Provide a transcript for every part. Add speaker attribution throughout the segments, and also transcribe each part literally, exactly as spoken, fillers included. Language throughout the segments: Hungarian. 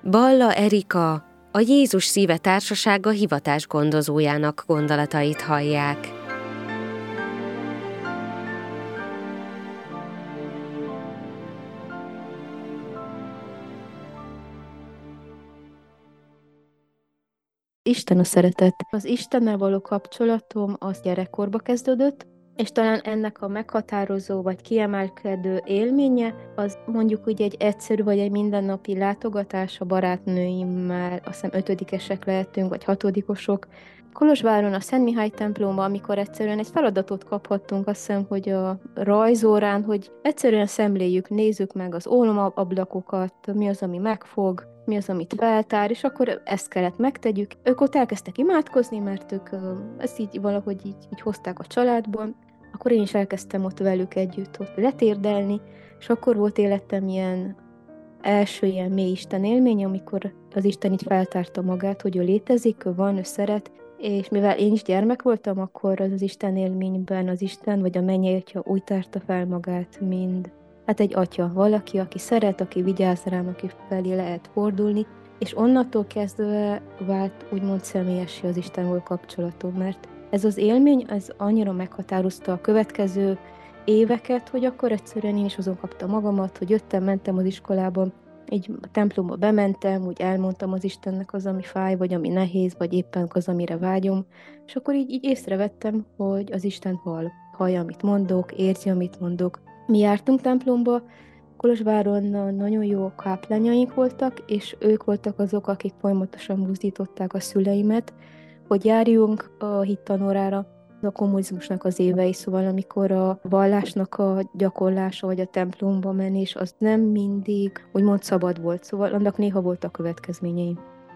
Speaker 1: Balla Erika, a Jézus Szíve Társasága hivatásgondozójának gondolatait hallják.
Speaker 2: Isten a szeretet. Az Istennel való kapcsolatom az gyerekkorba kezdődött, és talán ennek a meghatározó vagy kiemelkedő élménye az mondjuk úgy egy egyszerű vagy egy mindennapi látogatás a barátnőimmel, azt hiszem ötödikesek lehetünk, vagy hatodikosok, Kolozsváron a Szent Mihály templomban, amikor egyszerűen egy feladatot kaphattunk, azt hiszem, hogy a rajzórán, hogy egyszerűen szemléljük, nézzük meg az ólomablakokat, mi az, ami megfog, mi az, amit feltár, és akkor ezt kellett megtegyük. Ők ott elkezdtek imádkozni, mert ők ezt így valahogy így, így hozták a családból. Akkor én is elkezdtem ott velük együtt ott letérdelni, és akkor volt életem ilyen első ilyen mély Isten élmény, amikor az Isten így feltárta magát, hogy ő létezik, ő van, ő szeret, és mivel én is gyermek voltam, akkor az, az Isten élményben az Isten, vagy a mennyei Atya úgy tárta fel magát, mint hát egy atya, valaki, aki szeret, aki vigyáz rám, aki felé lehet fordulni, és onnantól kezdve vált úgymond személyessé az Istenvel kapcsolatom, mert ez az élmény, ez annyira meghatározta a következő éveket, hogy akkor egyszerűen én is azon kaptam magamat, hogy jöttem, mentem az iskolában, így a templomba bementem, úgy elmondtam az Istennek az, ami fáj, vagy ami nehéz, vagy éppen az, amire vágyom, és akkor így, így észrevettem, hogy az Isten hall, hallja, amit mondok, érzi, amit mondok. Mi jártunk templomba, Kolozsváron nagyon jó káplányaink voltak, és ők voltak azok, akik folyamatosan buzdították a szüleimet, hogy járjunk a hittanórára, a kommunizmusnak az évei, szóval amikor a vallásnak a gyakorlása, vagy a templomba menés, az nem mindig úgymond szabad volt, szóval annak néha voltak következményei.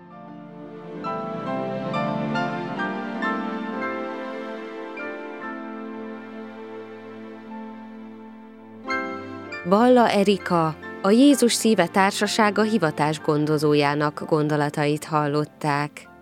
Speaker 1: Balla Erika, a Jézus Szíve Társasága hivatásgondozójának gondolatait hallották.